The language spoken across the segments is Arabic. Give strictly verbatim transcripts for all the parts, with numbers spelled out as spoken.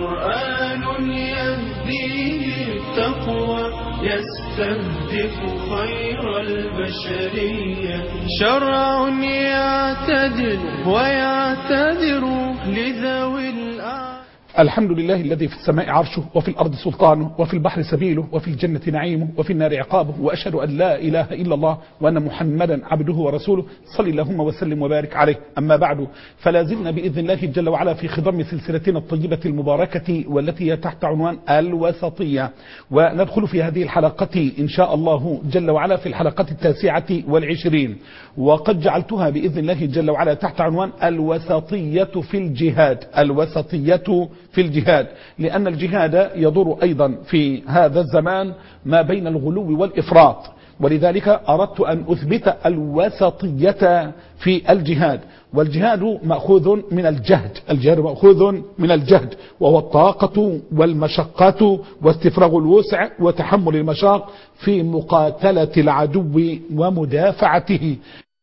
قرآن يهدي للتقوى يستهدف خير البشرية، شرع يعتدل ويعتذر لذوي الأعمال. الحمد لله الذي في السماء عرشه وفي الأرض سلطانه وفي البحر سبيله وفي الجنة نعيمه وفي النار عقابه، وأشهد أن لا إله إلا الله وأن محمدا عبده ورسوله، صلى اللهم وسلم وبارك عليه. أما بعد، فلا زلنا بإذن الله جل وعلا في خضم سلسلتنا الطيبة المباركة والتي هي تحت عنوان الوسطية، وندخل في هذه الحلقة إن شاء الله جل وعلا في الحلقة التاسعة والعشرين، وقد جعلتها بإذن الله جل وعلا تحت عنوان الوسطية في الجهاد. الوسطية في الجهاد، لأن الجهاد يدور أيضا في هذا الزمان ما بين الغلو والإفراط، ولذلك أردت أن أثبت الوسطية في الجهاد. والجهاد مأخوذ من الجهد، الجهاد مأخوذ من الجهد، وهو الطاقة والمشقة واستفراغ الوسع وتحمل المشاق في مقاتلة العدو ومدافعته.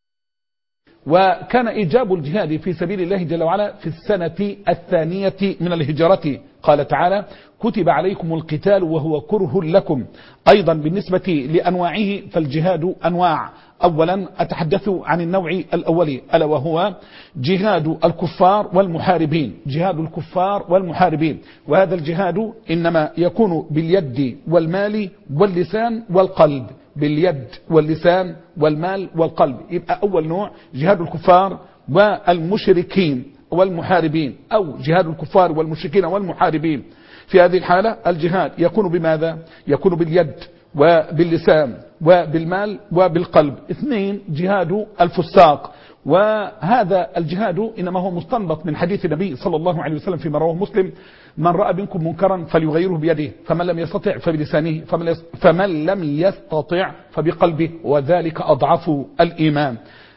وكان إيجاب الجهاد في سبيل الله جل وعلا في السنة الثانية من الهجرة. قال تعالى: كتب عليكم القتال وهو كره لكم. أيضا بالنسبة لأنواعه فالجهاد أنواع. أولا أتحدث عن النوع الأولي، ألا وهو جهاد الكفار والمحاربين. جهاد الكفار والمحاربين، وهذا الجهاد إنما يكون باليد والمال واللسان والقلب. باليد واللسان والمال والقلب. يبقى أول نوع جهاد الكفار والمشركين والمحاربين، أو جهاد الكفار والمشركين والمحاربين. في هذه الحالة الجهاد يكون بماذا؟ يكون باليد وباللسان وبالمال وبالقلب. اثنين، جهاد الفساق، وهذا الجهاد إنما هو مستنبط من حديث النبي صلى الله عليه وسلم فيما رواه مسلم: من رأى منكم منكرا فليغيره بيده، فمن لم يستطع فبلسانه، فمن لم يستطع فبقلبه، وذلك أضعف الإيمان.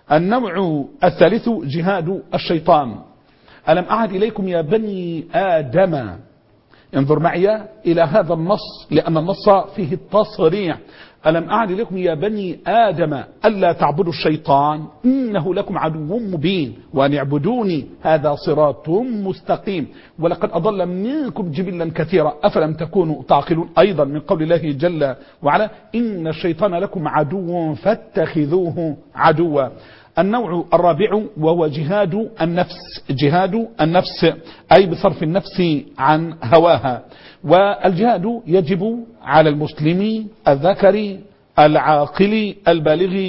النوع الثالث جهاد الشيطان. ألم أعهد إليكم يا بني آدم، انظر معي إلى هذا النص لأن النص فيه التصريح: ألم أعهد إليكم يا بني آدم ألا تعبدوا الشيطان إنه لكم عدو مبين وأن اعبدوني هذا صراط مستقيم ولقد أضل منكم جبلا كثيرا أفلم تكونوا تعقلون. أيضا من قول الله جل وعلا: إن الشيطان لكم عدو فاتخذوه عدوا. النوع الرابع وهو جهاد النفس. جهاد النفس أي بصرف النفس عن هواها. والجهاد يجب على المسلم الذكر العاقل البالغ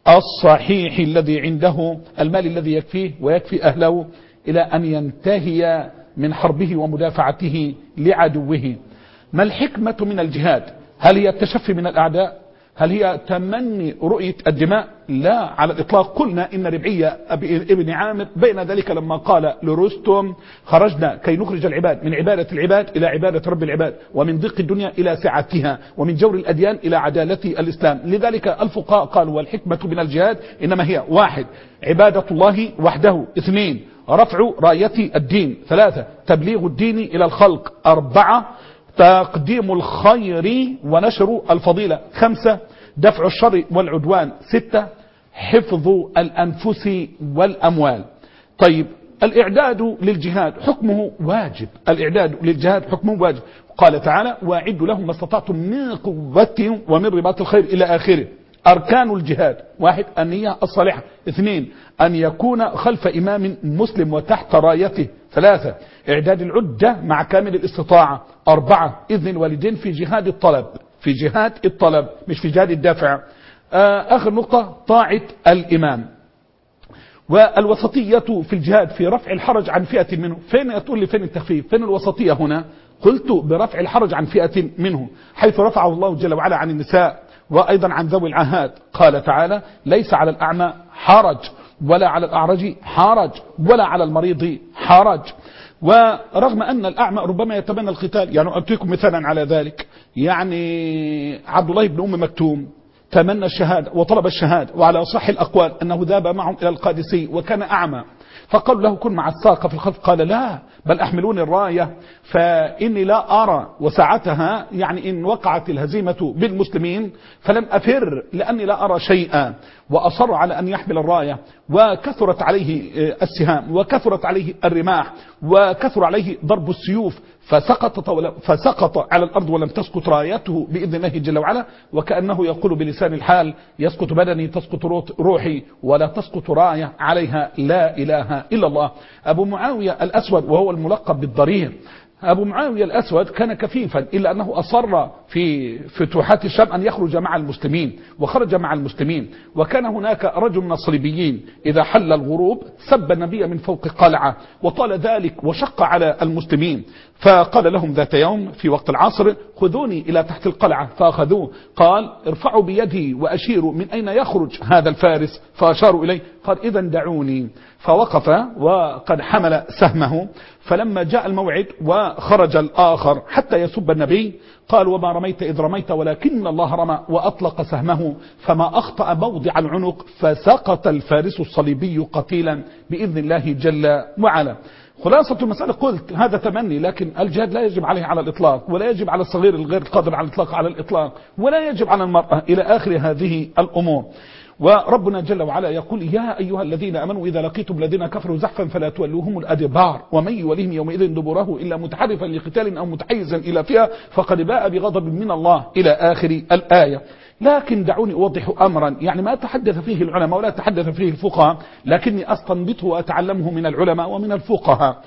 الصحيح الذي عنده المال الذي يكفيه ويكفي أهله إلى أن ينتهي من حربه ومدافعته لعدوه. ما الحكمة من الجهاد؟ هل هي التشفي من الأعداء؟ هل هي تمني رؤية الدماء؟ لا على الإطلاق. قلنا إن ربعية ابن عامر بين ذلك لما قال لرستم: خرجنا كي نخرج العباد من عبادة العباد إلى عبادة رب العباد، ومن ضيق الدنيا إلى سعتها، ومن جور الأديان إلى عدالة الإسلام. لذلك الفقهاء قالوا: والحكمة من الجهاد إنما هي: واحد، عبادة الله وحده. اثنين، رفع راية الدين. ثلاثة، تبليغ الدين إلى الخلق. أربعة، تقديم الخير ونشر الفضيلة. خمسة، دفع الشر والعدوان. ستة، حفظ الأنفس والأموال. طيب، الإعداد للجهاد حكمه واجب. الإعداد للجهاد حكمه واجب. قال تعالى: وأعدوا لهم ما استطعتم من قوة ومن رباط الخير إلى آخره. أركان الجهاد: واحد، النية الصالحة. اثنين، أن يكون خلف إمام مسلم وتحت رايته. ثلاثة، إعداد العدة مع كامل الاستطاعة. أربعة، إذن الوالدين في جهاد الطلب، في جهاد الطلب مش في جهاد الدافع. آخر نقطة، طاعة الإمام. والوسطية في الجهاد في رفع الحرج عن فئة منه. فين تقول لي فين التخفيف؟ فين الوسطية هنا؟ قلت برفع الحرج عن فئة منه، حيث رفعه الله جل وعلا عن النساء وأيضا عن ذوي العهاد. قال تعالى: ليس على الأعمى حرج ولا على الأعرج حرج ولا على المريض حرج. ورغم أن الأعمى ربما يتمنى القتال، يعني أعطيكم مثالا على ذلك. يعني عبد الله بن أم مكتوم تمنى الشهادة وطلب الشهادة، وعلى صح الأقوال أنه ذهب معهم إلى القادسي وكان أعمى، فقالوا له: كن مع الساقة في الخلف. قال: لا، بل أحملوني الراية فإني لا أرى. وساعتها يعني إن وقعت الهزيمة بالمسلمين فلم أفر لأني لا أرى شيئا، وأصر على أن يحمل الراية. وكثرت عليه السهام وكثرت عليه الرماح وكثر عليه ضرب السيوف، فسقط, فسقط على الأرض ولم تسقط رايته بإذن الله جل وعلا، وكأنه يقول بلسان الحال: يسقط بدني تسقط روحي ولا تسقط راية عليها لا إله إلا الله. أبو معاوية الأسود وهو الملقب بالضرير، أبو معاوية الأسود كان كفيفا، إلا أنه أصر في فتوحات الشام أن يخرج مع المسلمين، وخرج مع المسلمين. وكان هناك رجل من الصليبيين إذا حل الغروب سب النبي من فوق قلعة، وطال ذلك وشق على المسلمين، فقال لهم ذات يوم في وقت العصر: خذوني إلى تحت القلعة، فأخذوه. قال: ارفعوا بيدي وأشيروا من أين يخرج هذا الفارس، فأشاروا إليه. قال: إذا دعوني. فوقف وقد حمل سهمه، فلما جاء الموعد وخرج الآخر حتى يسب النبي قال: وما رميت إذ رميت ولكن الله رمى، وأطلق سهمه فما أخطأ موضع العنق، فسقط الفارس الصليبي قتيلا بإذن الله جل وعلا. خلاصة المسألة قلت هذا تمني، لكن الجهاد لا يجب عليه على الإطلاق، ولا يجب على الصغير الغير قادر على الإطلاق على الإطلاق، ولا يجب على المرأة إلى آخر هذه الأمور. وربنا جل وعلا يقول: يا أيها الذين آمنوا إذا لقيتم الذين كفروا زحفا فلا تولوهم الأدبار ومن يولهم يومئذ دبره إلا متحرفا لقتال أو متحيزا إلى فئة فقد باء بغضب من الله إلى آخر الآية. لكن دعوني أوضح أمرا، يعني ما تحدث فيه العلماء ولا تحدث فيه الفقهاء، لكني أستنبطه وأتعلمه من العلماء ومن الفقهاء.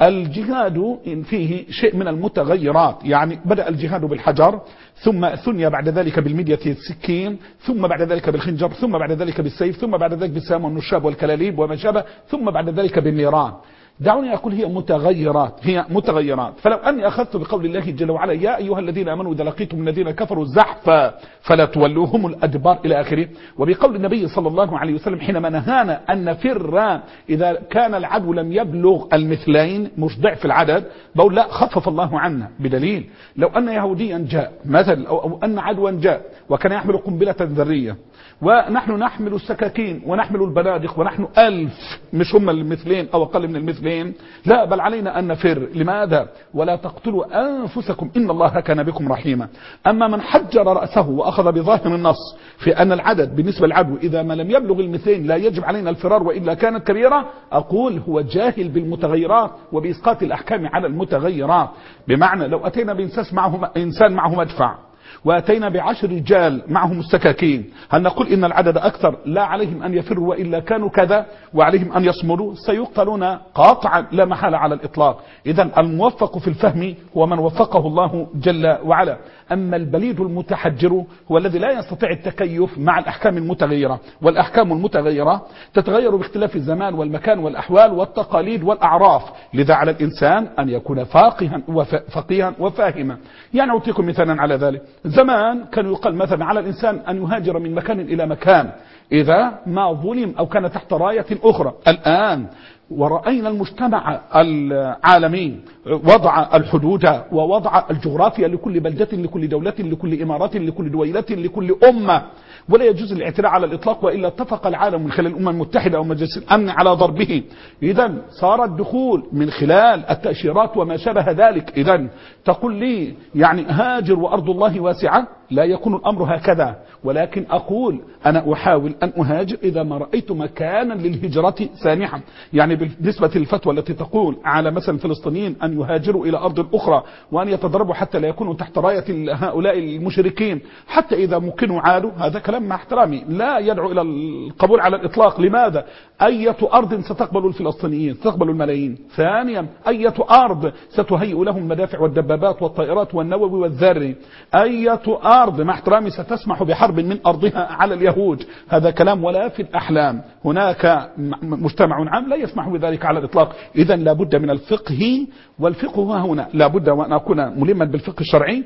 الجهاد فيه شيء من المتغيرات، يعني بدأ الجهاد بالحجر، ثم ثني بعد ذلك بالمدية السكين، ثم بعد ذلك بالخنجر، ثم بعد ذلك بالسيف، ثم بعد ذلك بالسهام والنشاب والكلاليب وما شابه، ثم بعد ذلك بالنيران. دعوني أقول هي متغيرات، هي متغيرات. فلو أني أخذت بقول الله جل وعلا: يا أيها الذين آمنوا إذا لقيتم الذين كفروا زحفا فلا تولوهم الأدبار إلى آخره، وبقول النبي صلى الله عليه وسلم حينما نهانا أن نفر إذا كان العدو لم يبلغ المثلين مش ضعف العدد، بقول لا، خفف الله عنا، بدليل لو أن يهوديا جاء مثل أو, أو أن عدوا جاء وكان يحمل قنبلة ذرية ونحن نحمل السكاكين ونحمل البنادق ونحن ألف، مش هم المثلين أو أقل من المثلين، لا بل علينا أن نفر. لماذا؟ ولا تقتلوا أنفسكم إن الله كان بكم رحيما. أما من حجر رأسه وأخذ بظاهر النص في أن العدد بالنسبة للعدو إذا ما لم يبلغ المثلين لا يجب علينا الفرار وإلا كانت كبيرة، أقول هو جاهل بالمتغيرات وبإسقاط الأحكام على المتغيرات. بمعنى لو أتينا بإنسان معه, إنسان معه مدفع وأتينا بعشر رجال معهم السكاكين، هل نقول إن العدد أكثر؟ لا، عليهم أن يفروا وإلا كانوا كذا، وعليهم أن يصمدوا، سيقتلون قاطعا لا محالة على الإطلاق. إذن الموفق في الفهم هو من وفقه الله جل وعلا. أما البليد المتحجر هو الذي لا يستطيع التكيف مع الأحكام المتغيرة، والأحكام المتغيرة تتغير باختلاف الزمان والمكان والأحوال والتقاليد والأعراف، لذا على الإنسان أن يكون فاقها وفقيها وفاهما. يعني أعطيكم مثالا على ذلك. زمان كان يقال مثلا على الإنسان أن يهاجر من مكان إلى مكان إذا ما ظلم أو كان تحت راية أخرى. الآن ورأينا المجتمع العالمي وضع الحدود ووضع الجغرافيا لكل بلدة، لكل دولة، لكل إمارات، لكل دويلة، لكل أمة، ولا يجوز الاعتراء على الإطلاق، وإلا اتفق العالم من خلال الأمم المتحدة أو مجلس الأمن على ضربه. إذن صار الدخول من خلال التأشيرات وما شابه ذلك. إذن تقول لي يعني هاجر وأرض الله واسعة؟ لا يكون الأمر هكذا، ولكن أقول أنا أحاول أن أهاجر إذا ما رأيت مكانا للهجرة سانحا. يعني بالنسبة للفتوى التي تقول على مثلا الفلسطينيين أن يهاجروا إلى أرض أخرى وأن يتضربوا حتى لا يكونوا تحت راية هؤلاء المشركين حتى إذا ممكنوا عادوا، هذا كلام مع احترامي لا يدعو إلى القبول على الإطلاق. لماذا؟ أية أرض ستقبل الفلسطينيين؟ ستقبل الملايين. ثانيا، أية أرض ستهيئ لهم المدافع والدبابات والطائرات والنووي والذري؟ أية أرض مع احترامي ستسمح بحرب من أرضها على اليهود؟ هذا كلام ولا في الأحلام. هناك مجتمع عام لا يسمح بذلك على الإطلاق. إذا لابد من الفقه، والفقه هنا لابد وأن أكون ملما بالفقه الشرعي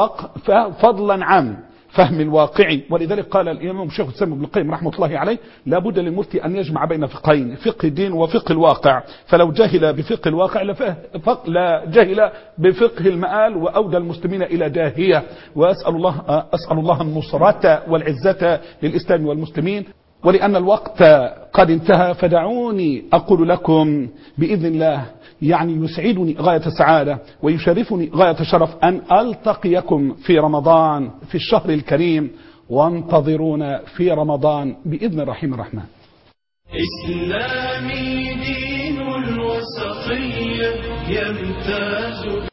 فضلا عن فهم الواقعي. ولذلك قال الإمام الشيخ الإسلام ابن القيم رحمة الله عليه: لابد للمفتي أن يجمع بين فقهين، فقه الدين وفقه الواقع. فلو جهل بفقه الواقع لا جهل بفقه المآل وأودى المسلمين إلى داهية. وأسأل الله أسأل الله النصرة والعزة للإسلام والمسلمين. ولأن الوقت قد انتهى فدعوني أقول لكم بإذن الله، يعني يسعدني غاية السعادة ويشرفني غاية الشرف أن ألتقيكم في رمضان في الشهر الكريم، وانتظرونا في رمضان بإذن الرحيم الرحمن. إسلامي دين الوسطية يمتاز